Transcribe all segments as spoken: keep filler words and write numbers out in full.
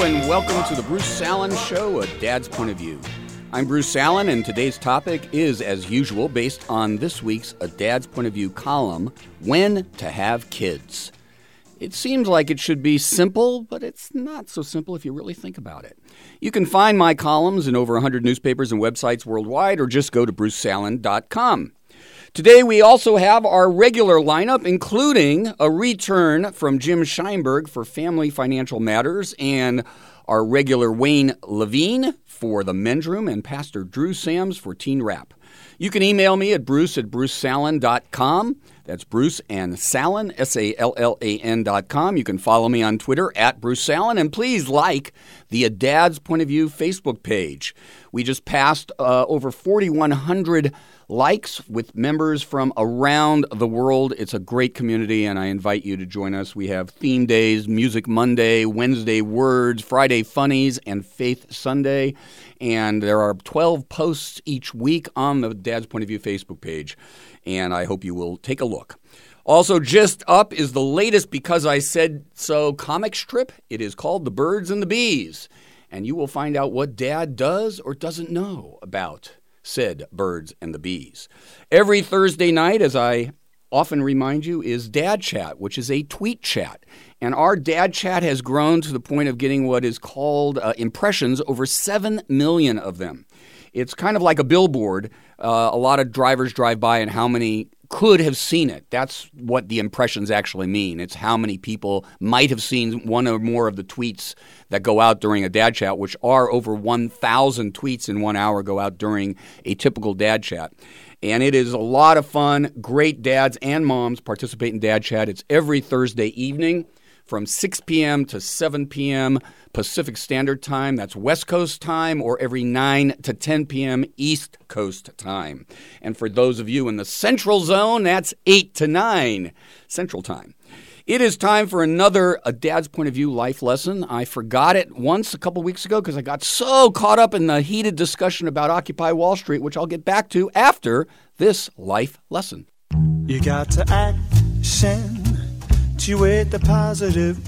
and welcome to the Bruce Allen Show, A Dad's Point of View. I'm Bruce Allen, and today's topic is, as usual, based on this week's A Dad's Point of View column, When to Have Kids. It seems like it should be simple, but it's not so simple if you really think about it. You can find my columns in over one hundred newspapers and websites worldwide, or just go to bruce allen dot com. Today we also have our regular lineup, including a return from Jim Scheinberg for Family Financial Matters, and our regular Wayne Levine for the Men's Room, and Pastor Drew Sams for Teen Rap. You can email me at bruce at bruce allen dot com. That's Bruce and Sallen, S A L L A N dot com. You can follow me on Twitter at Bruce Allen, and please like the A Dad's Point of View Facebook page. We just passed uh, over forty-one hundred likes with members from around the world. It's a great community, and I invite you to join us. We have theme days, Music Monday, Wednesday Words, Friday Funnies, and Faith Sunday. And there are twelve posts each week on the Dad's Point of View Facebook page, and I hope you will take a look. Also, just up is the latest Because I Said So comic strip. It is called The Birds and the Bees, and you will find out what Dad does or doesn't know about said birds and the bees. Every Thursday night, as I often remind you, is Dad Chat, which is a tweet chat. And our Dad Chat has grown to the point of getting what is called uh, impressions, over seven million of them. It's kind of like a billboard. Uh, a lot of drivers drive by and how many could have seen it. That's what the impressions actually mean. It's how many people might have seen one or more of the tweets that go out during a Dad Chat, which are over one thousand tweets in one hour go out during a typical Dad Chat. And it is a lot of fun. Great dads and moms participate in Dad Chat. It's every Thursday evening from six p.m. to seven p.m. Pacific Standard Time. That's West Coast time, or every nine to ten p.m. East Coast time. And for those of you in the Central Zone, that's eight to nine Central Time. It is time for another A Dad's Point of View life lesson. I forgot it once a couple weeks ago because I got so caught up in the heated discussion about Occupy Wall Street, which I'll get back to after this life lesson. You got to action to it the positive,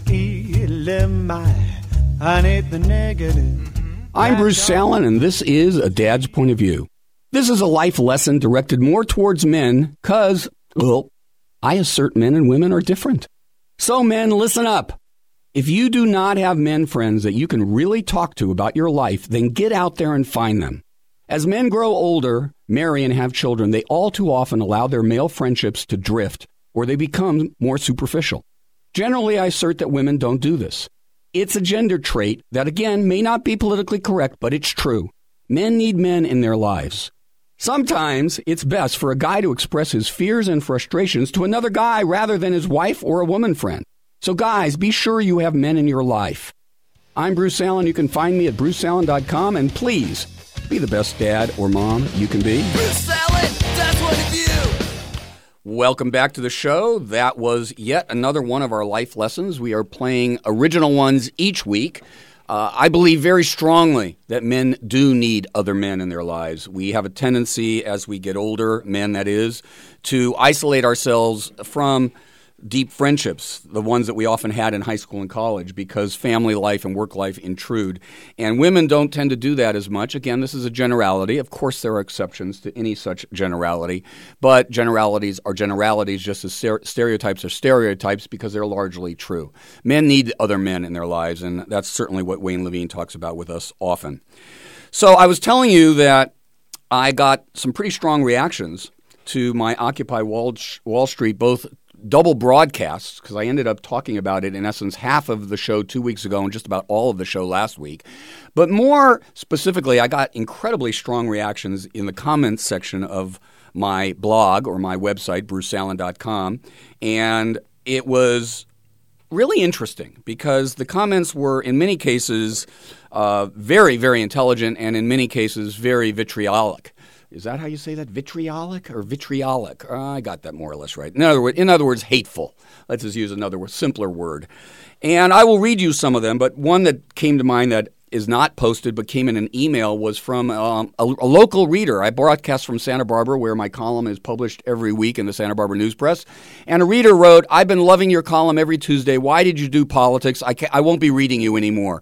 I need the negative. I'm Bruce Allen, and this is A Dad's Point of View. This is a life lesson directed more towards men because, well, I assert men and women are different. So men, listen up. If you do not have men friends that you can really talk to about your life, then get out there and find them. As men grow older, marry, and have children, they all too often allow their male friendships to drift, or they become more superficial. Generally, I assert that women don't do this. It's a gender trait that, again, may not be politically correct, but it's true. Men need men in their lives. Sometimes it's best for a guy to express his fears and frustrations to another guy rather than his wife or a woman friend. So guys, be sure you have men in your life. I'm Bruce Allen. You can find me at bruce allen dot com, and please be the best dad or mom you can be. Bruce Allen, Dad's Point of View. Welcome back to the show. That was yet another one of our life lessons. We are playing original ones each week. Uh, I believe very strongly that men do need other men in their lives. We have a tendency, as we get older, men that is, to isolate ourselves from deep friendships, the ones that we often had in high school and college, because family life and work life intrude. And women don't tend to do that as much. Again, this is a generality. Of course, there are exceptions to any such generality, but generalities are generalities just as stereotypes are stereotypes because they're largely true. Men need other men in their lives, and that's certainly what Wayne Levine talks about with us often. So I was telling you that I got some pretty strong reactions to my Occupy Wall, Wall Street, both double broadcasts, because I ended up talking about it in essence half of the show two weeks ago and just about all of the show last week. But more specifically, I got incredibly strong reactions in the comments section of my blog or my website, bruce allen dot com, and it was really interesting because the comments were in many cases uh, very, very intelligent and in many cases very vitriolic. Is that how you say that? Vitriolic or vitriolic? Uh, I got that more or less right. In other words, in other words, hateful. Let's just use another simpler word. And I will read you some of them, but one that came to mind that is not posted but came in an email was from um, a, a local reader. I broadcast from Santa Barbara, where my column is published every week in the Santa Barbara News Press. And a reader wrote, "I've been loving your column every Tuesday. Why did you do politics? I, can't, I won't be reading you anymore."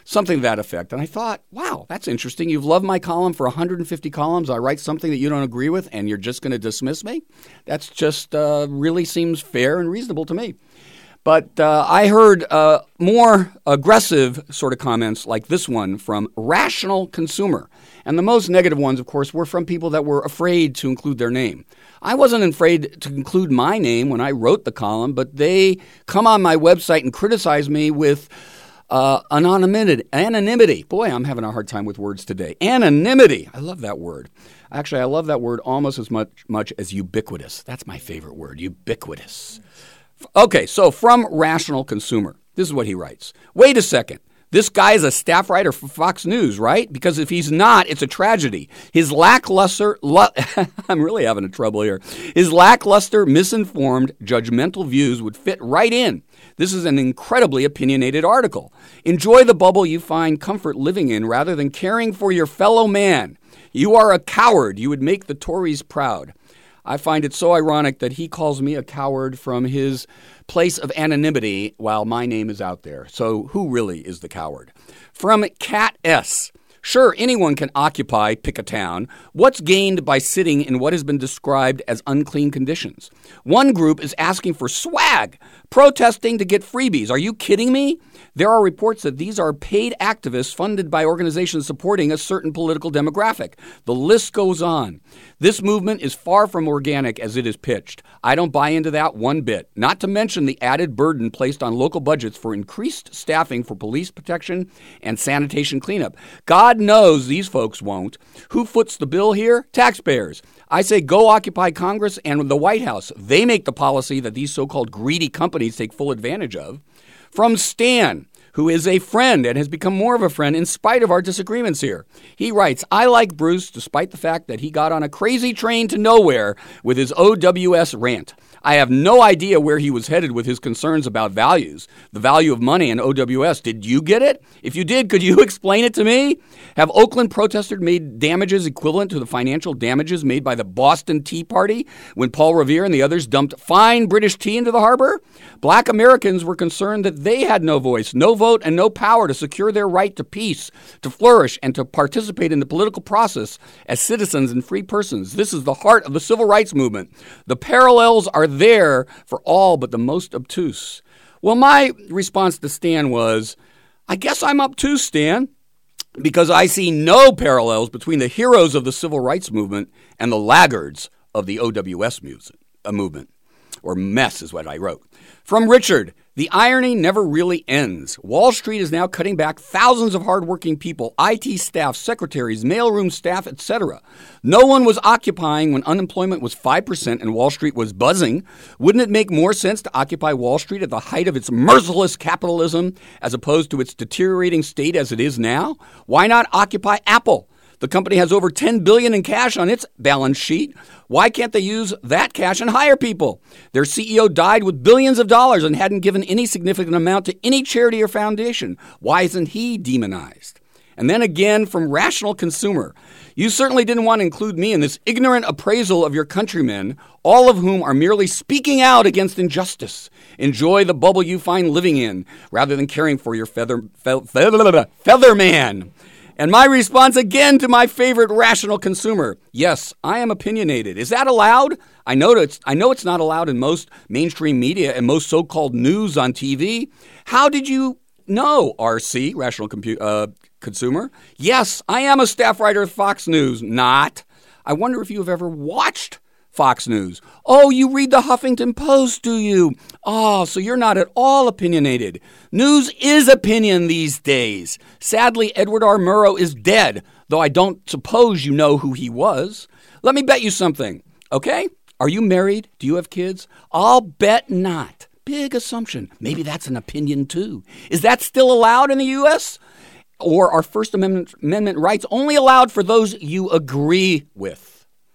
something to that effect. And I thought, wow, that's interesting. You've loved my column for one hundred fifty columns. I write something that you don't agree with, and you're just going to dismiss me? That's just uh, really seems fair and reasonable to me. But uh, I heard uh, more aggressive sort of comments like this one from Rational Consumer. And the most negative ones, of course, were from people that were afraid to include their name. I wasn't afraid to include my name when I wrote the column, but they come on my website and criticize me with uh, anonymity. Anonymity. Boy, I'm having a hard time with words today. Anonymity. I love that word. Actually, I love that word almost as much, much as ubiquitous. That's my favorite word, ubiquitous. Okay, so from Rational Consumer, this is what he writes. Wait a second. This guy is a staff writer for Fox News, right? Because if he's not, it's a tragedy. His lackluster, lu- I'm really having a trouble here. His lackluster, misinformed, judgmental views would fit right in. This is an incredibly opinionated article. Enjoy the bubble you find comfort living in rather than caring for your fellow man. You are a coward. You would make the Tories proud. I find it so ironic that he calls me a coward from his place of anonymity while my name is out there. So who really is the coward? From Cat S. Sure, anyone can occupy, pick a town. What's gained by sitting in what has been described as unclean conditions? One group is asking for swag, protesting to get freebies. Are you kidding me? There are reports that these are paid activists funded by organizations supporting a certain political demographic. The list goes on. This movement is far from organic as it is pitched. I don't buy into that one bit, not to mention the added burden placed on local budgets for increased staffing for police protection and sanitation cleanup. God knows these folks won't. Who foots the bill here? Taxpayers. I say go occupy Congress and the White House. They make the policy that these so-called greedy companies take full advantage of. From Stan, who is a friend and has become more of a friend in spite of our disagreements here. He writes, I like Bruce despite the fact that he got on a crazy train to nowhere with his O W S rant. I have no idea where he was headed with his concerns about values, the value of money and O W S. Did you get it? If you did, could you explain it to me? Have Oakland protesters made damages equivalent to the financial damages made by the Boston Tea Party when Paul Revere and the others dumped fine British tea into the harbor? Black Americans were concerned that they had no voice, no vote, and no power to secure their right to peace, to flourish, and to participate in the political process as citizens and free persons. This is the heart of the civil rights movement. The parallels are there for all but the most obtuse. Well, my response to Stan was, I guess I'm obtuse, Stan, because I see no parallels between the heroes of the civil rights movement and the laggards of the O W S music, uh, movement. Or mess is what I wrote. From Richard, the irony never really ends. Wall Street is now cutting back thousands of hardworking people, I T staff, secretaries, mailroom staff, et cetera. No one was occupying when unemployment was five percent and Wall Street was buzzing. Wouldn't it make more sense to occupy Wall Street at the height of its merciless capitalism as opposed to its deteriorating state as it is now? Why not occupy Apple? The company has over ten billion dollars in cash on its balance sheet. Why can't they use that cash and hire people? Their C E O died with billions of dollars and hadn't given any significant amount to any charity or foundation. Why isn't he demonized? And then again from Rational Consumer. You certainly didn't want to include me in this ignorant appraisal of your countrymen, all of whom are merely speaking out against injustice. Enjoy the bubble you find living in, rather than caring for your feather, fe- feather, feather man. And my response again to my favorite Rational Consumer. Yes, I am opinionated. Is that allowed? I know it's, I know it's not allowed in most mainstream media and most so-called news on T V. How did you know, R C, Rational Compu- uh, Consumer? Yes, I am a staff writer at Fox News. Not. I wonder if you have ever watched Fox News. Oh, you read the Huffington Post, do you? Oh, so you're not at all opinionated. News is opinion these days. Sadly, Edward R. Murrow is dead, though I don't suppose you know who he was. Let me bet you something, okay? Are you married? Do you have kids? I'll bet not. Big assumption. Maybe that's an opinion too. Is that still allowed in the U S? Or are First Amendment, Amendment rights only allowed for those you agree with?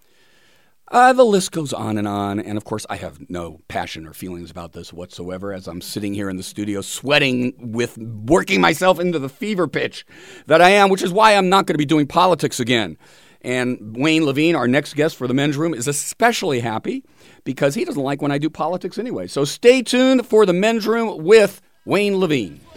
Uh, the list goes on and on, and of course I have no passion or feelings about this whatsoever as I'm sitting here in the studio sweating with working myself into the fever pitch that I am, which is why I'm not going to be doing politics again. And Wayne Levine, our next guest for the Men's Room, is especially happy because he doesn't like when I do politics anyway. So stay tuned for the Men's Room with Wayne Levine.